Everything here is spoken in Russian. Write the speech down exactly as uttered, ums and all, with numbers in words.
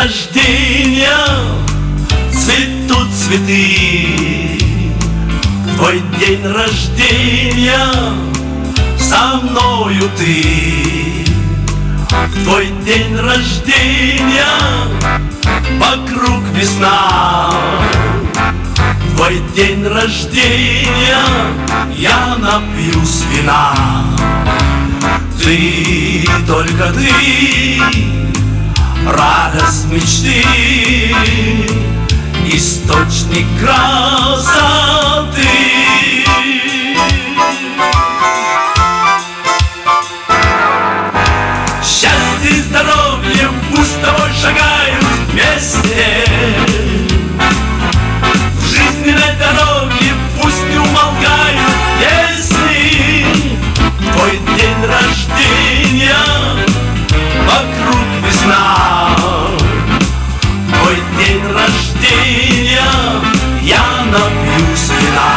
рождения цветут цветы. В твой день рождения со мною ты. В твой день рождения вокруг весна. В твой день рождения я напьюсь вина. Ты, только ты, радость мечты, источник красоты. Счастье и здоровье пусть с тобой шагают вместе. В жизненной дороге пусть не умолкают песни. Твой день рождения вокруг весна. Твой день рождения я напьюсь вина.